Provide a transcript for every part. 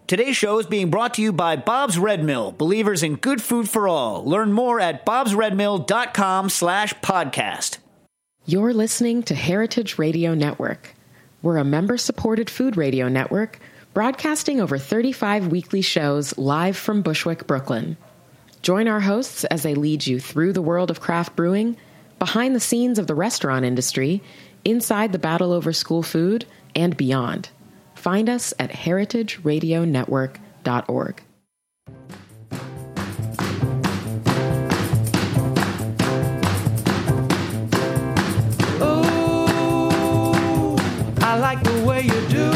Today's show is being brought to you by Bob's Red Mill, believers in good food for all. Learn more at bobsredmill.com/podcast. You're listening to Heritage Radio Network. We're a member-supported food radio network broadcasting over 35 weekly shows live from Bushwick, Brooklyn. Join our hosts as they lead you through the world of craft brewing, behind the scenes of the restaurant industry, inside the battle over school food, and beyond. Find us at heritageradionetwork.org. Oh, I like the way you do.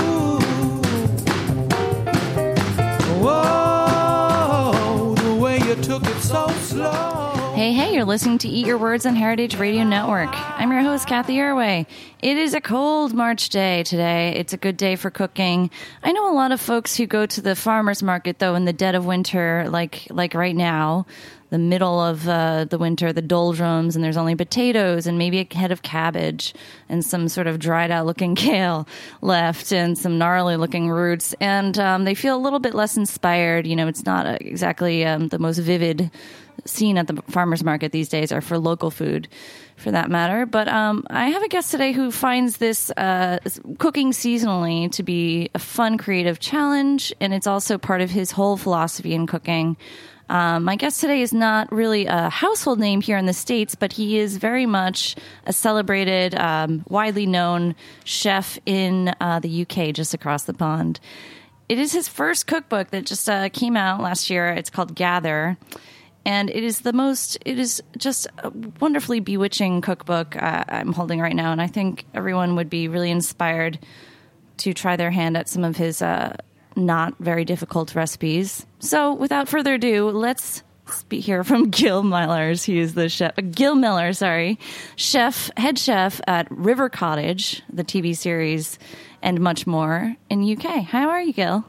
Whoa, the way you took it so slow. Hey, you're listening to Eat Your Words on Heritage Radio Network. I'm your host, Kathy Irway. It is a cold March day today. It's a good day for cooking. I know a lot of folks who go to the farmer's market, though, in the dead of winter, like right now, the middle of the winter, the doldrums, and there's only potatoes and maybe a head of cabbage and some sort of dried-out-looking kale left and some gnarly-looking roots. And they feel a little bit less inspired. You know, it's not exactly the most vivid scene at the farmer's market these days, or for local food for that matter. But I have a guest today who finds this cooking seasonally to be a fun, creative challenge, and it's also part of his whole philosophy in cooking. My guest today is not really a household name here in the States, but he is very much a celebrated, widely known chef in the UK, just across the pond. It is his first cookbook that just came out last year. It's called Gather. And it is just a wonderfully bewitching cookbook I'm holding right now. And I think everyone would be really inspired to try their hand at some of his not very difficult recipes. So without further ado, let's hear from Gil Millers. He is the chef, Gil Miller, sorry, head chef at River Cottage, the TV series, and much more in UK. How are you, Gil?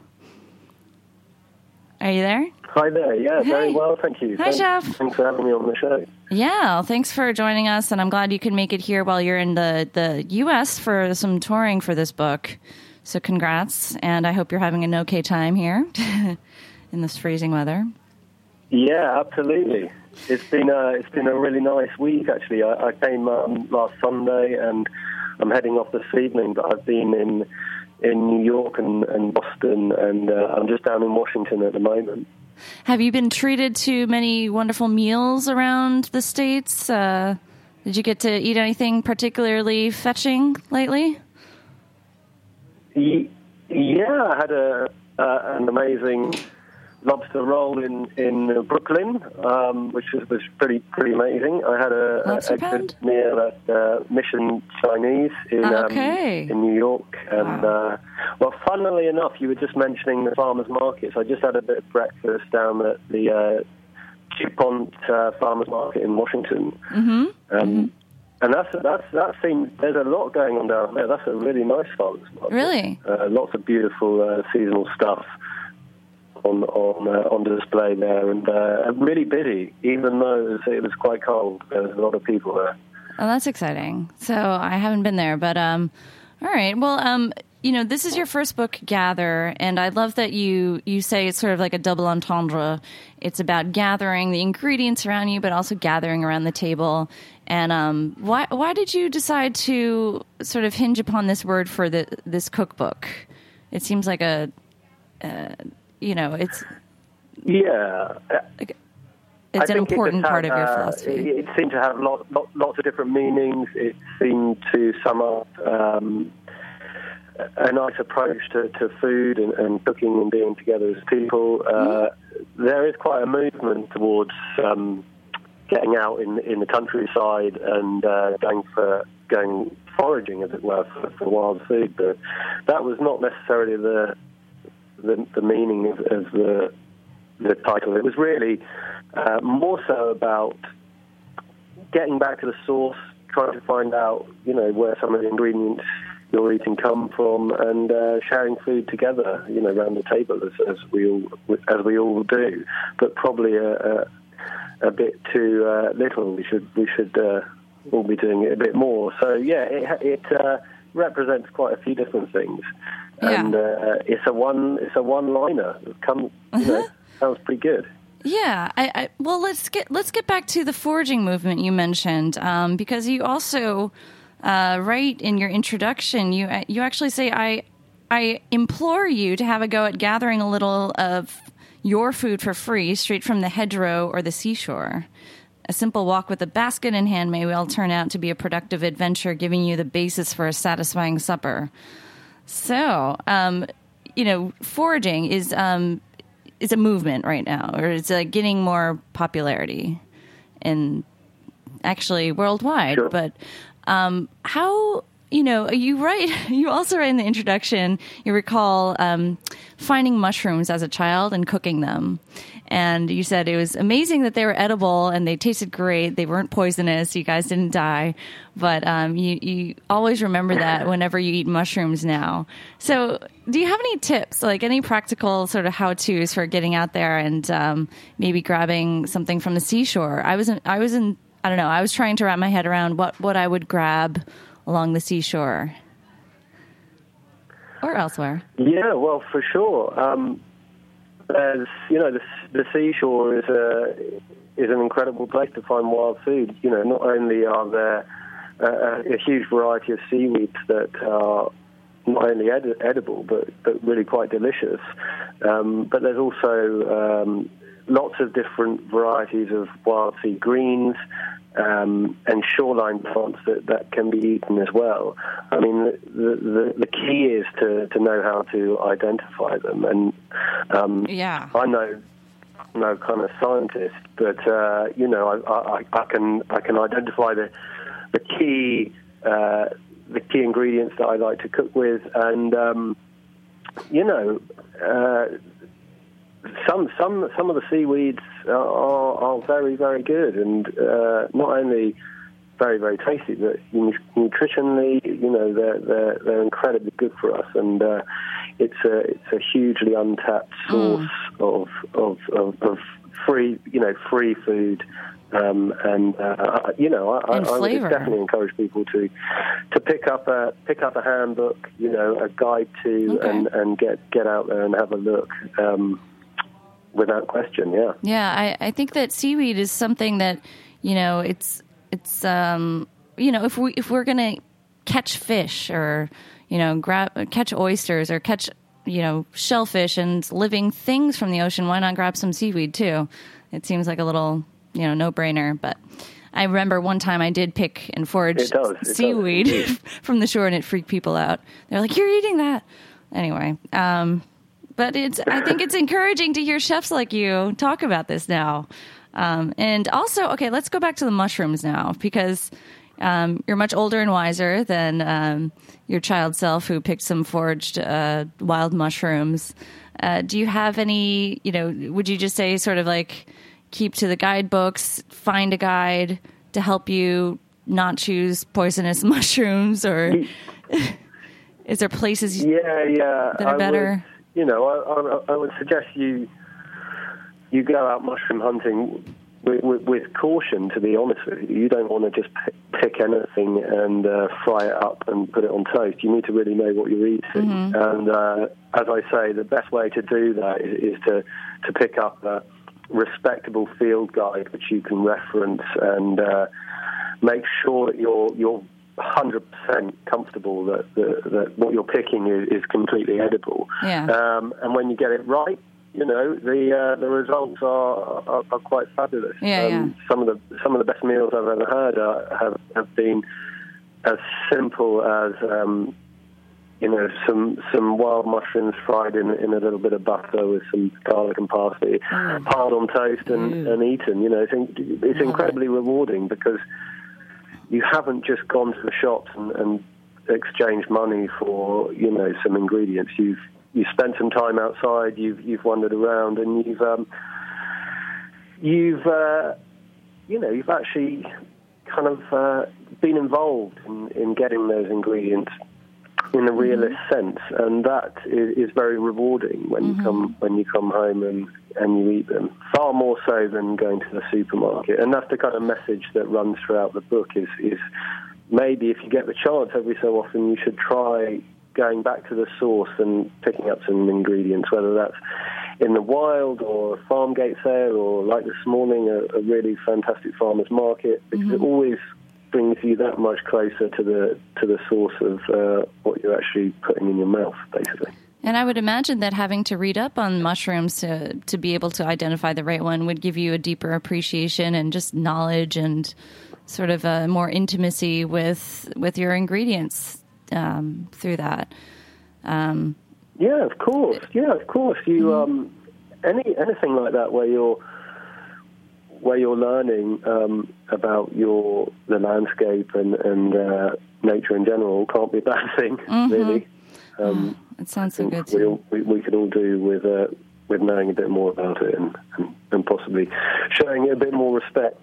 Are you there? Hi there. Yeah, hey. Very well, thank you. Hi, Chef. Thanks for having me on the show. Yeah, thanks for joining us, and I'm glad you can make it here while you're in the U.S. for some touring for this book. So congrats, and I hope you're having an okay time here in this freezing weather. Yeah, absolutely. It's been a really nice week, actually. I came last Sunday, and I'm heading off this evening, but I've been in New York and Boston, and I'm just down in Washington at the moment. Have you been treated to many wonderful meals around the States? Did you get to eat anything particularly fetching lately? Yeah, I had an amazing lobster roll in Brooklyn, which was pretty amazing. I had a good meal at Mission Chinese in New York, and well, funnily enough, you were just mentioning the farmers markets. I just had a bit of breakfast down at the DuPont Farmers Market in Washington, and that seems there's a lot going on down there. That's a really nice farmers market. Really, lots of beautiful seasonal stuff on display there, and really busy, even though it was quite cold. There was a lot of people there. Oh, that's exciting. So I haven't been there, but all right. Well, this is your first book, Gather, and I love that you say it's sort of like a double entendre. It's about gathering the ingredients around you, but also gathering around the table. And why did you decide to sort of hinge upon this word for this cookbook? It seems like it's... Yeah. It's an important part of your philosophy. It seemed to have lots of different meanings. It seemed to sum up a nice approach to food and cooking and being together as people. There is quite a movement towards getting out in the countryside and going foraging, as it were, for wild food. But that was not necessarily the meaning of the title. It was really more so about getting back to the source, trying to find out, where some of the ingredients you're eating come from, and sharing food together, around the table as we all do. But probably a bit too little. We should all be doing it a bit more. So yeah, represents quite a few different things, Yeah. and it's a one-liner. Sounds pretty good. Yeah. Well, let's get back to the foraging movement you mentioned, because you also write in your introduction. You actually say, I implore you to have a go at gathering a little of your food for free straight from the hedgerow or the seashore. A simple walk with a basket in hand may well turn out to be a productive adventure, giving you the basis for a satisfying supper. So, foraging is a movement right now, or it's getting more popularity, and actually worldwide. Sure. But how? You also write in the introduction, you recall finding mushrooms as a child and cooking them. And you said it was amazing that they were edible and they tasted great. They weren't poisonous. You guys didn't die. But you always remember that whenever you eat mushrooms now. So do you have any tips, like any practical sort of how-tos for getting out there and maybe grabbing something from the seashore? I was trying to wrap my head around what I would grab along the seashore or elsewhere. Yeah, well, for sure. There's, the seashore is an incredible place to find wild food. Not only are there a huge variety of seaweeds that are not only edible but really quite delicious, but there's also lots of different varieties of wild sea greens. And shoreline plants that can be eaten as well. I mean, the key is to know how to identify them. And I'm no kind of scientist, but I can identify the key ingredients that I like to cook with, and some of the seaweeds are very, very good, and not only very, very tasty, but nutritionally, they're incredibly good for us, and it's a hugely untapped source of free food. I would definitely encourage people to pick up a handbook, a guide to, and get out there and have a look. Without question, yeah. Yeah, I think that seaweed is something that, it's if we're gonna catch fish or catch oysters or catch shellfish and living things from the ocean, why not grab some seaweed too? It seems like a little no-brainer, but I remember one time I did pick and forage seaweed from the shore, and it freaked people out. They're like, "You're eating that?" Anyway. But I think it's encouraging to hear chefs like you talk about this now. And also, okay, let's go back to the mushrooms now, because you're much older and wiser than your child self who picked some foraged wild mushrooms. Do you have any, would you just say sort of like keep to the guidebooks, find a guide to help you not choose poisonous mushrooms, or is there places that are better? I would suggest you go out mushroom hunting with caution, to be honest with you. You don't want to just pick anything and fry it up and put it on toast. You need to really know what you're eating. Mm-hmm. And as I say, the best way to do that is to pick up a respectable field guide which you can reference, and make sure that you're 100% comfortable that what you're picking is completely edible. Yeah. And when you get it right, the results are quite fabulous. Yeah. Some of the best meals I've ever had have been as simple as some wild mushrooms fried in a little bit of butter with some garlic and parsley, piled on toast and eaten. It's incredibly rewarding, because you haven't just gone to the shops and exchanged money for some ingredients. You've spent some time outside. You've wandered around, and you've actually kind of been involved in getting those ingredients in a realist sense, and that is very rewarding when you come home and you eat them, far more so than going to the supermarket. And that's the kind of message that runs throughout the book, is maybe if you get the chance every so often, you should try going back to the source and picking up some ingredients, whether that's in the wild or a farm gate sale or, like this morning, a really fantastic farmer's market, because it always brings you that much closer to the source of what you're actually putting in your mouth, basically. And I would imagine that having to read up on mushrooms to be able to identify the right one would give you a deeper appreciation and just knowledge and sort of a more intimacy with your ingredients through that. Yeah, of course. You anything like that where you're learning about the landscape and nature in general can't be a bad thing, really. It sounds so good too. We could all do with knowing a bit more about it and possibly showing it a bit more respect,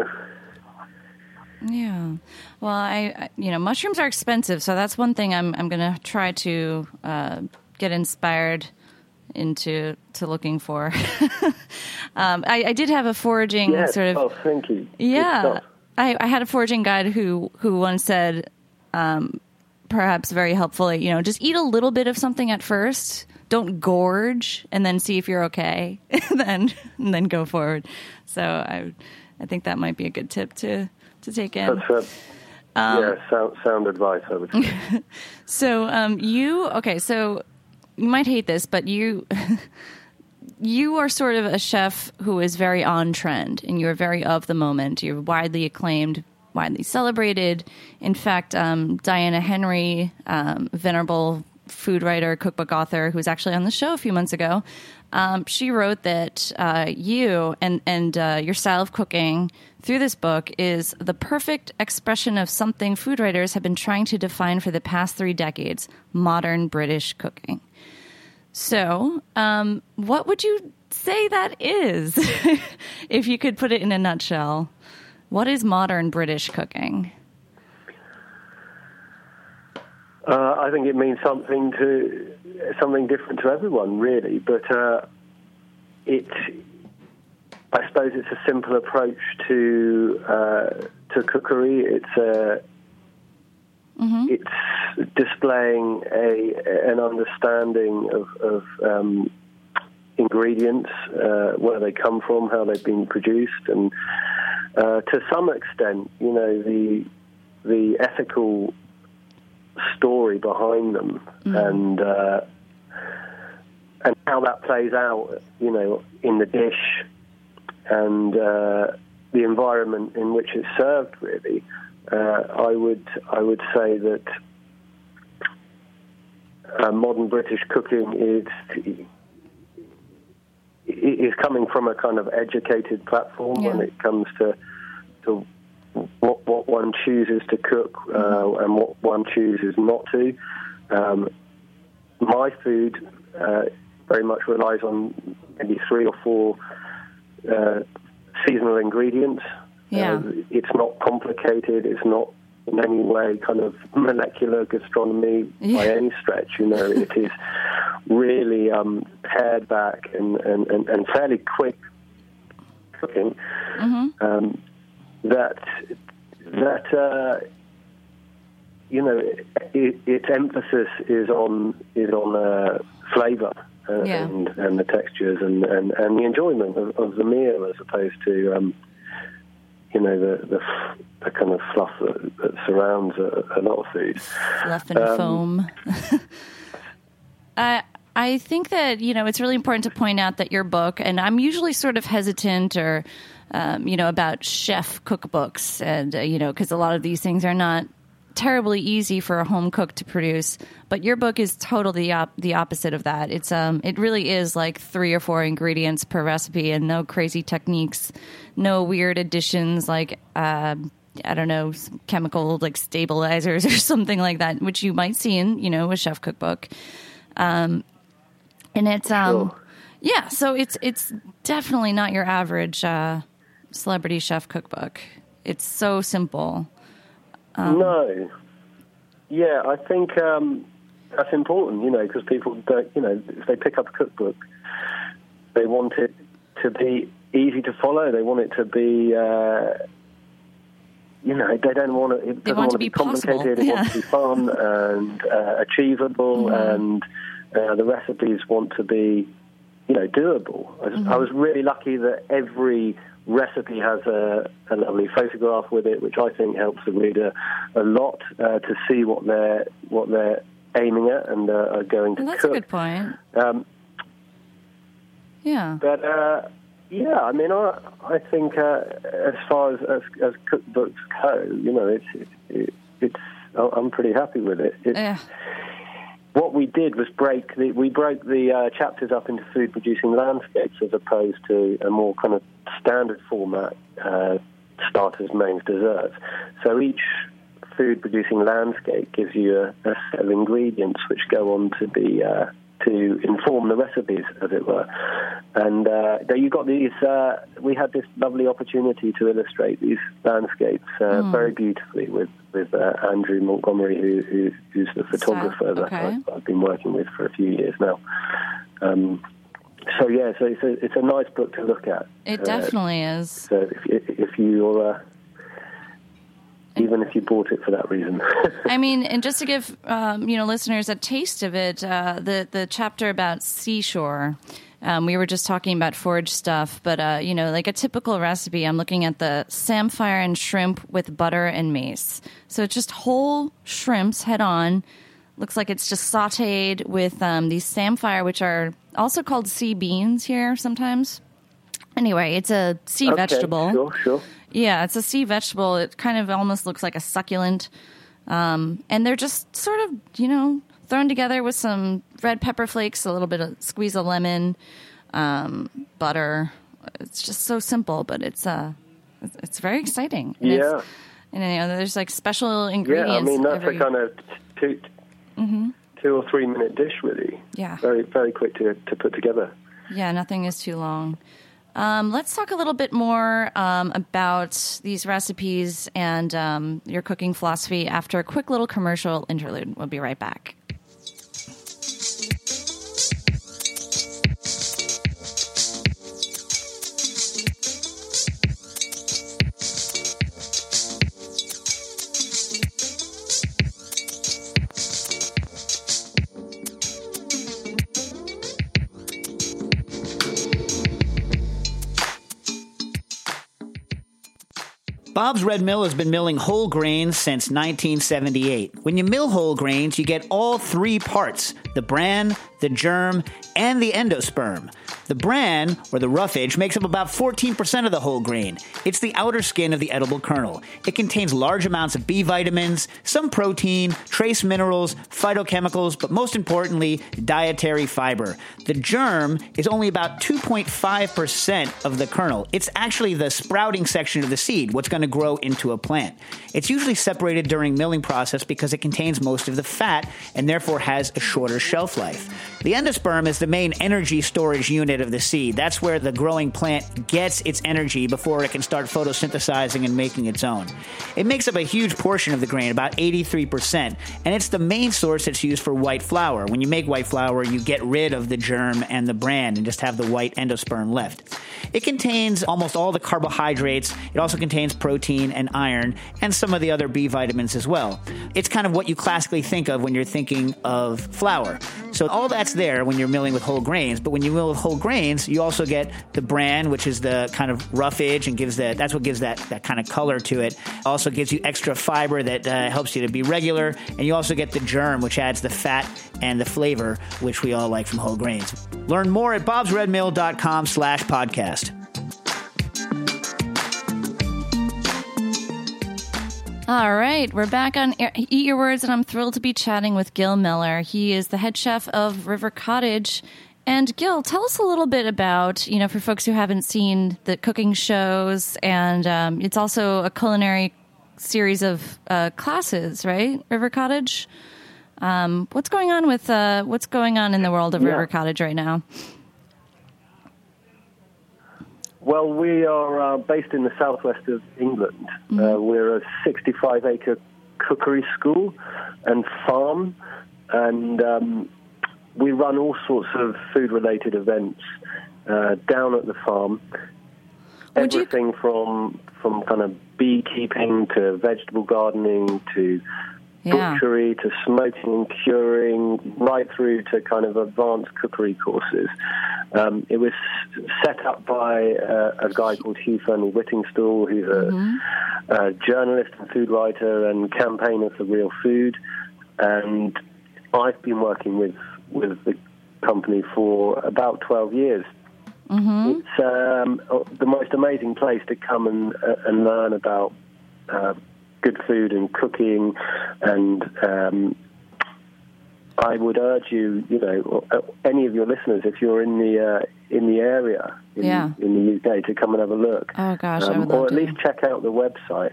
Yeah. Well, I mushrooms are expensive, so that's one thing I'm going to try to get inspired into looking for. I did have a foraging sort of. Oh, thank you. Yeah, I had a foraging guide who once said, perhaps very helpful, just eat a little bit of something at first. Don't gorge, and then see if you're okay, and then go forward. So I think that might be a good tip to take in. That's sound advice, I would say. So so you might hate this, but you are sort of a chef who is very on trend, and you're very of the moment. You're widely acclaimed, widely celebrated. In fact, Diana Henry, venerable food writer, cookbook author, who was actually on the show a few months ago, she wrote that you and your style of cooking through this book is the perfect expression of something food writers have been trying to define for the past 3 decades: modern British cooking. So, what would you say that is, if you could put it in a nutshell? What is modern British cooking? I think it means something different to everyone, really. But I suppose it's a simple approach to cookery. It's displaying an understanding of ingredients, where they come from, how they've been produced, and to some extent, the ethical story behind them, and how that plays out, in the dish, and the environment in which it's served. Really, I would say that modern British cooking is coming from a kind of educated platform when it comes to what one chooses to cook and what one chooses not to. My food very much relies on maybe 3 or 4 seasonal ingredients. It's not complicated. It's not in any way kind of molecular gastronomy by any stretch. It is really pared back and fairly quick cooking. Its emphasis is on flavour and the textures and the enjoyment of the meal, as opposed to the kind of fluff that surrounds a lot of food. Fluff and foam. I think that, it's really important to point out that your book, and I'm usually sort of hesitant or, about chef cookbooks, and, because a lot of these things are not terribly easy for a home cook to produce, but your book is totally the opposite of that. It's it really is like 3 or 4 ingredients per recipe, and no crazy techniques, no weird additions like I don't know, chemical like stabilizers or something like that, which you might see in a chef cookbook. And it's so it's definitely not your average celebrity chef cookbook. It's so simple. No. Yeah, I think that's important, because people don't, if they pick up a cookbook, they want it to be easy to follow. They want it to be they don't want to. It doesn't want to be complicated. It wants to be fun and achievable, and the recipes want to be, doable. I was really lucky that every recipe has a lovely photograph with it, which I think helps the reader a lot to see what they're aiming at and are going to that's cook. A good point. But I mean, I think as far as cookbooks go, it's I'm pretty happy with it. What we did was we broke the chapters up into food-producing landscapes as opposed to a more kind of standard format, starters, mains, desserts. So each food-producing landscape gives you a set of ingredients which go on to be to inform the recipes, as it were. And you got these. We had this lovely opportunity to illustrate these landscapes very beautifully with Andrew Montgomery, who's the photographer that I've been working with for a few years now. So it's a nice book to look at. It definitely is. So if you're even if you bought it for that reason. I mean, and just to give listeners a taste of it, the chapter about seashore. We were just talking about forage stuff, but like a typical recipe, I'm looking at the samphire and shrimp with butter and mace. So it's just whole shrimps head on. Looks like it's just sautéed with these samphire, which are also called sea beans here sometimes. Anyway, it's a sea vegetable. Sure. Yeah, it's a sea vegetable. It kind of almost looks like a succulent. And they're just sort of, thrown together with some red pepper flakes, a little bit of squeeze of lemon, butter. It's just so simple, but it's very exciting. And there's like special ingredients. Yeah, I mean, that's a kind of 2 or 3 minute dish, really. Yeah. Very, very quick to put together. Yeah, nothing is too long. Let's talk a little bit more about these recipes and your cooking philosophy after a quick little commercial interlude. We'll be right back. Bob's Red Mill has been milling whole grains since 1978. When you mill whole grains, you get all three parts: the bran, the germ, and the endosperm. The bran, or the roughage, makes up about 14% of the whole grain. It's the outer skin of the edible kernel. It contains large amounts of B vitamins, some protein, trace minerals, phytochemicals, but most importantly, dietary fiber. The germ is only about 2.5% of the kernel. It's actually the sprouting section of the seed, what's going to grow into a plant. It's usually separated during milling process because it contains most of the fat and therefore has a shorter shelf life. The endosperm is the main energy storage unit of the seed. That's where the growing plant gets its energy before it can start photosynthesizing and making its own. It makes up a huge portion of the grain, about 83%, and it's the main source that's used for white flour. When you make white flour, you get rid of the germ and the bran and just have the white endosperm left. It contains almost all the carbohydrates. It also contains protein and iron and some of the other B vitamins as well. It's kind of what you classically think of when you're thinking of flour. So all that's there when you're milling with whole grains, but when you mill with whole grains, you also get the bran, which is the kind of roughage and that's what gives that kind of color to it. Also gives you extra fiber that helps you to be regular, and you also get the germ, which adds the fat and the flavor, which we all like from whole grains. Learn more at bobsredmill.com/podcast. All right, we're back on Eat Your Words, and I'm thrilled to be chatting with Gil Miller. He is the head chef of River Cottage. And Gil, tell us a little bit about, for folks who haven't seen the cooking shows, and it's also a culinary series of classes, right? River Cottage. What's going on in the world of River Cottage right now? Well, we are based in the southwest of England. We're a 65-acre cookery school and farm, and we run all sorts of food-related events down at the farm. everything from kind of beekeeping to vegetable gardening to butchery to smoking and curing, right through to kind of advanced cookery courses. It was set up by a guy called Hugh Fearnley-Whittingstall, who's a journalist and food writer and campaigner for Real Food. And I've been working with the company for about 12 years. It's the most amazing place to come and learn about good food and cooking, and I would urge you, any of your listeners, if you're in the area in the UK, to come and have a look. Oh gosh, I would love or at to. least check out the website.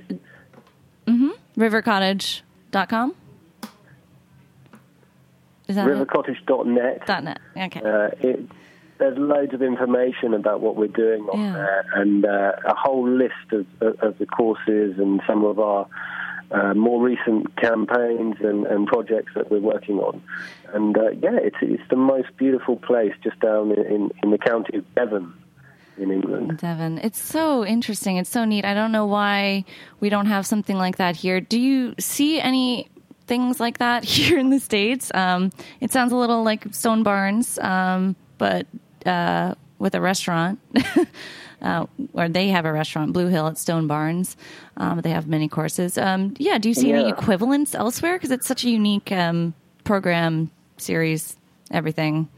Rivercottage.com. Is that rivercottage.net. .net. Okay. There's loads of information about what we're doing on there, and a whole list of the courses and some of our more recent campaigns and projects that we're working on. And it's the most beautiful place just down in the county of Devon in England. Devon. It's so interesting. It's so neat. I don't know why we don't have something like that here. Do you see any things like that here in the States? It sounds a little like Stone Barns, but with a restaurant, or they have a restaurant, Blue Hill at Stone Barns. They have many courses. Do you see any equivalents elsewhere? Because it's such a unique program, series, everything.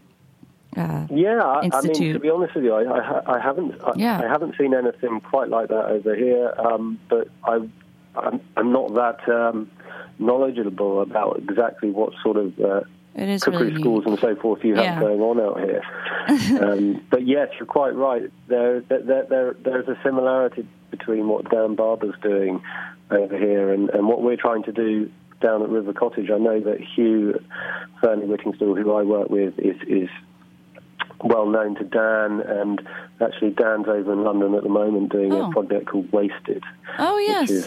I mean, to be honest with you, I haven't seen anything quite like that over here. But I'm not that knowledgeable about exactly what sort of cookery really schools and so forth you have going on out here. But yes, you're quite right. There's a similarity between what Dan Barber's doing over here and what we're trying to do down at River Cottage. I know that Hugh Fearnley-Whittingstall, who I work with, is well known to Dan, and actually Dan's over in London at the moment doing a project called Wasted. Oh yes, which is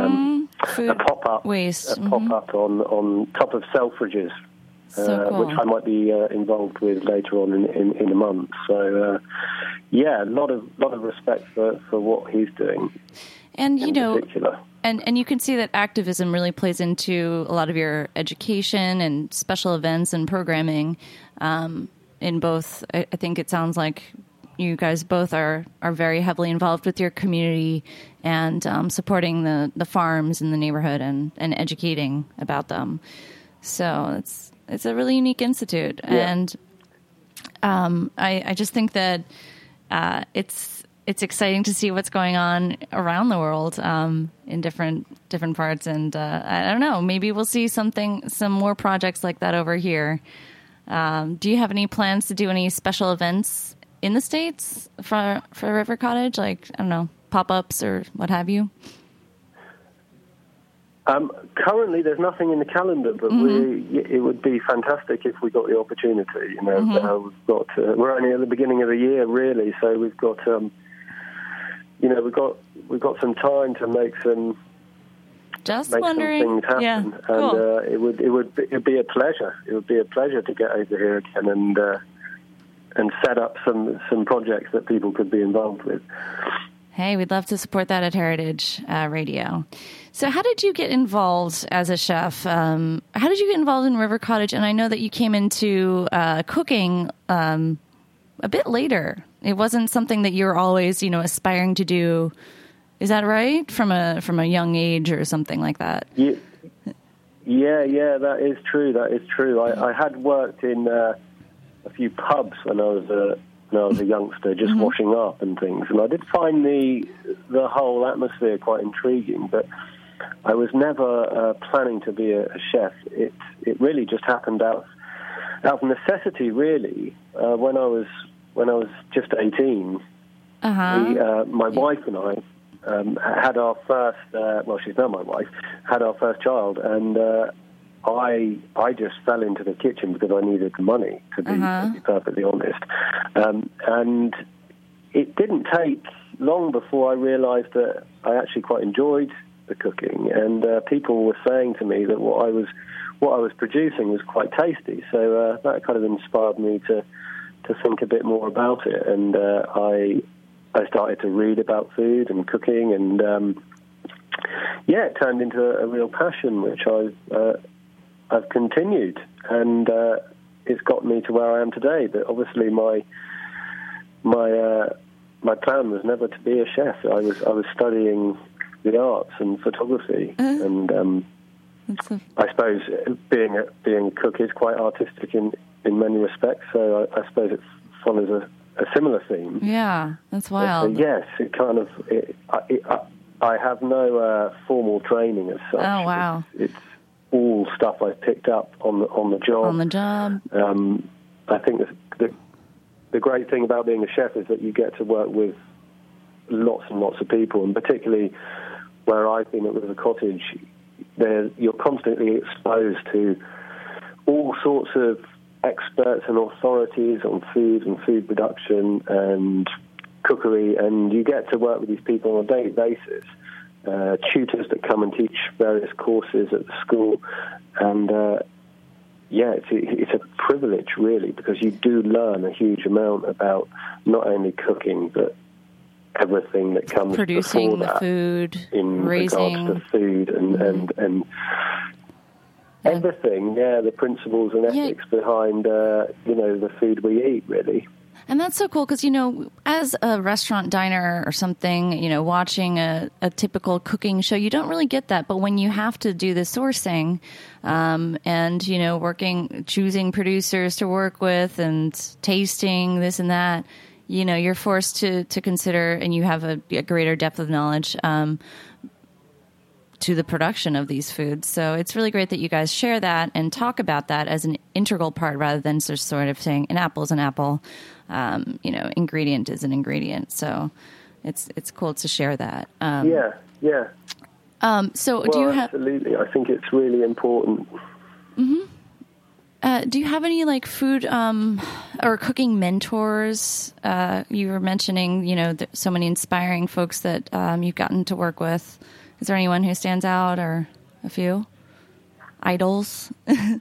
a pop-up waste. Pop-up on top of Selfridges. So cool. Which I might be involved with later on in a month. So, a lot of respect for what he's doing. And in particular. And you can see that activism really plays into a lot of your education and special events and programming. In both, I think it sounds like you guys both are very heavily involved with your community and supporting the farms in the neighborhood and educating about them. So it's a really unique institute, and I just think that it's exciting to see what's going on around the world in different parts, and I don't know, maybe we'll see some more projects like that over here. Do you have any plans to do any special events in the States for River Cottage, like, I don't know, pop-ups or what have you? Currently, there's nothing in the calendar, but it would be fantastic if we got the opportunity. We're only at the beginning of the year, really, so we've got we've got some time to make some some things happen. Yeah, cool. And it'd be a pleasure. It would be a pleasure to get over here again and set up some projects that people could be involved with. Hey, we'd love to support that at Heritage Radio. So how did you get involved as a chef? How did you get involved in River Cottage? And I know that you came into cooking a bit later. It wasn't something that you were always, aspiring to do. Is that right? From a young age or something like that? Yeah, that is true. I had worked in a few pubs when I was a youngster, just washing up and things, and I did find the whole atmosphere quite intriguing, but I was never planning to be a chef. It really just happened out of necessity, really. When I was just 18, my wife and I had our first. She's now my wife. Had our first child, and I just fell into the kitchen because I needed the money, to be perfectly honest. And it didn't take long before I realised that I actually quite enjoyed the cooking, and people were saying to me that what I was producing was quite tasty. So that kind of inspired me to think a bit more about it, and I started to read about food and cooking, and it turned into a real passion, which I've continued, and it's got me to where I am today. But obviously, my plan was never to be a chef. I was studying the arts and photography, and I suppose being a cook is quite artistic in many respects. So I suppose it follows a similar theme. Yeah, that's wild. But yes, it kind of. I have no formal training as such. Oh wow! It's all stuff I've picked up on the job. On the job. I think the great thing about being a chef is that you get to work with lots and lots of people, and particularly where I've been at River Cottage, you're constantly exposed to all sorts of experts and authorities on food and food production and cookery, and you get to work with these people on a daily basis. Tutors that come and teach various courses at the school, and it's a privilege really, because you do learn a huge amount about not only cooking but everything that comes producing before the that food, in raising regards to food and everything. Yeah, the principles and ethics behind the food we eat, really. And that's so cool because, as a restaurant diner or something, watching a typical cooking show, you don't really get that. But when you have to do the sourcing and, choosing producers to work with and tasting this and that, you're forced to consider, and you have a greater depth of knowledge to the production of these foods. So it's really great that you guys share that and talk about that as an integral part rather than just sort of saying an apple is an apple. Ingredient is an ingredient. So it's cool to share that. Yeah. Do you have... Absolutely. I think it's really important. Mm-hmm. Do you have any food or cooking mentors? You were mentioning, so many inspiring folks that you've gotten to work with. Is there anyone who stands out, or a few idols? There's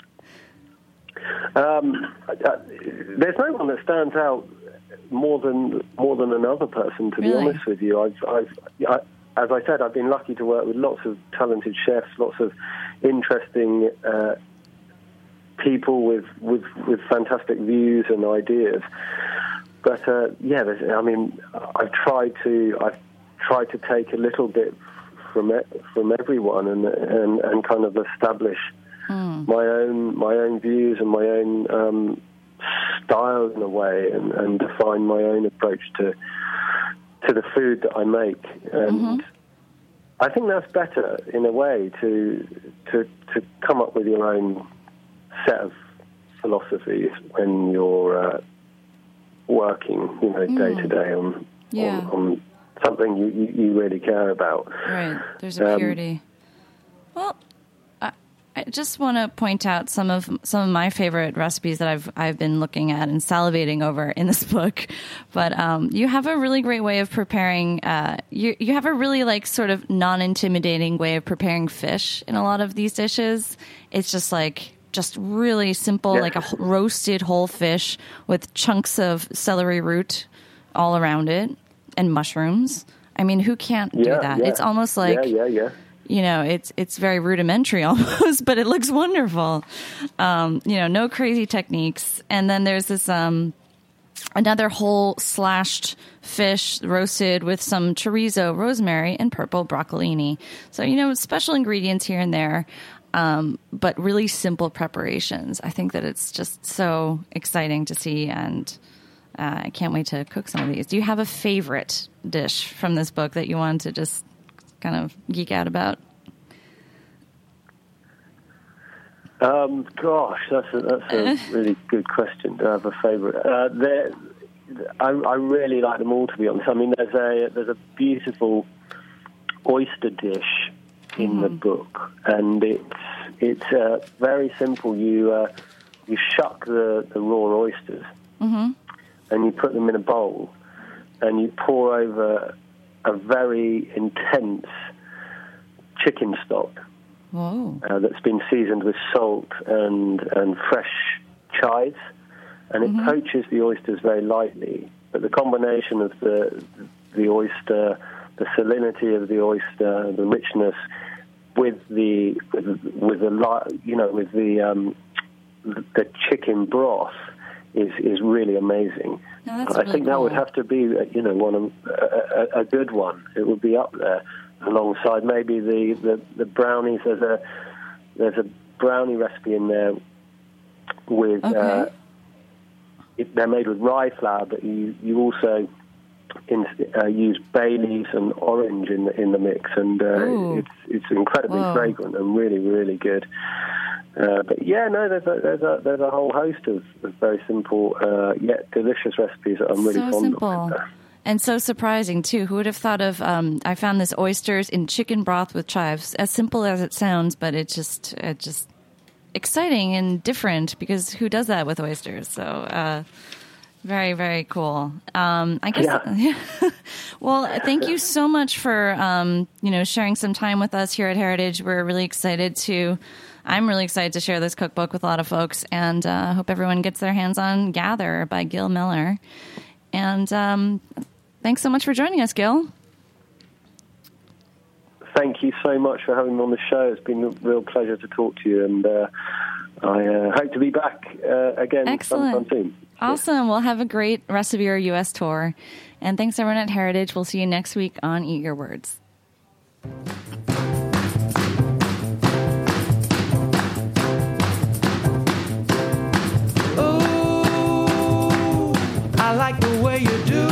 no one that stands out more than another person. To be honest with you, as I said, I've been lucky to work with lots of talented chefs, lots of interesting people with fantastic views and ideas. But I've tried to take a little bit from everyone and kind of establish my own views and my own style in a way, and define my own approach to the food that I make. And I think that's better in a way to come up with your own set of philosophies when you're working, day to day on something you really care about. Right. There's a purity. Well, I just want to point out some of my favorite recipes that I've been looking at and salivating over in this book. But you have a really great way of preparing. You have a really sort of non-intimidating way of preparing fish in a lot of these dishes. It's just really simple, like a roasted whole fish with chunks of celery root all around it. And mushrooms. I mean, who can't do that? Yeah. It's almost like, it's very rudimentary almost, but it looks wonderful. No crazy techniques. And then there's this another whole slashed fish roasted with some chorizo, rosemary, and purple broccolini. So, special ingredients here and there, but really simple preparations. I think that it's just so exciting to see, and I can't wait to cook some of these. Do you have a favorite dish from this book that you want to just kind of geek out about? Gosh, that's a really good question. Do I have a favorite? I really like them all, to be honest. I mean, there's a beautiful oyster dish in the book, and it's very simple. You shuck the raw oysters. And you put them in a bowl, and you pour over a very intense chicken stock that's been seasoned with salt and fresh chives, and it poaches the oysters very lightly. But the combination of the the oyster, the salinity of the oyster, the richness, with the chicken broth is really amazing. No, that's I really think that cool. would have to be a good one. It would be up there alongside maybe the brownies. There's a brownie recipe in there with Okay. they're made with rye flour, but you also use bay leaves and orange in the mix, and it's incredibly fragrant and really, really good. But yeah, no, there's a whole host of very simple yet delicious recipes that I'm really So fond simple. of. And so surprising, too. Who would have thought of, I found this oysters in chicken broth with chives. As simple as it sounds, but it's just exciting and different, because who does that with oysters? So very, very cool. I guess. Yeah. Well, thank you so much for sharing some time with us here at Heritage. I'm really excited to share this cookbook with a lot of folks, and hope everyone gets their hands on Gather by Gil Miller. And thanks so much for joining us, Gil. Thank you so much for having me on the show. It's been a real pleasure to talk to you, and I hope to be back again sometime soon. Awesome. Well, have a great rest of your U.S. tour. And thanks, everyone at Heritage. We'll see you next week on Eat Your Words. I like the way you do.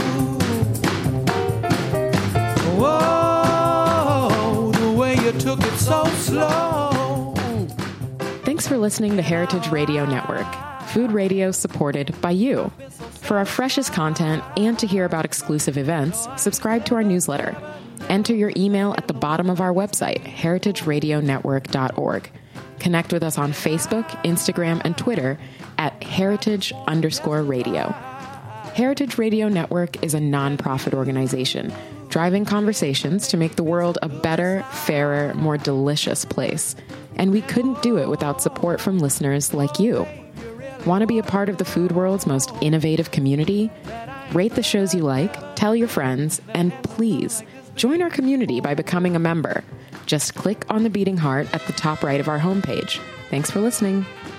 Whoa, the way you took it so slow. Thanks for listening to Heritage Radio Network, food radio supported by you. For our freshest content and to hear about exclusive events, subscribe to our newsletter. Enter your email at the bottom of our website, heritageradionetwork.org. Connect with us on Facebook, Instagram, and Twitter at heritage_radio. Heritage Radio Network is a nonprofit organization driving conversations to make the world a better, fairer, more delicious place. And we couldn't do it without support from listeners like you. Want to be a part of the food world's most innovative community? Rate the shows you like, tell your friends, and please join our community by becoming a member. Just click on the beating heart at the top right of our homepage. Thanks for listening.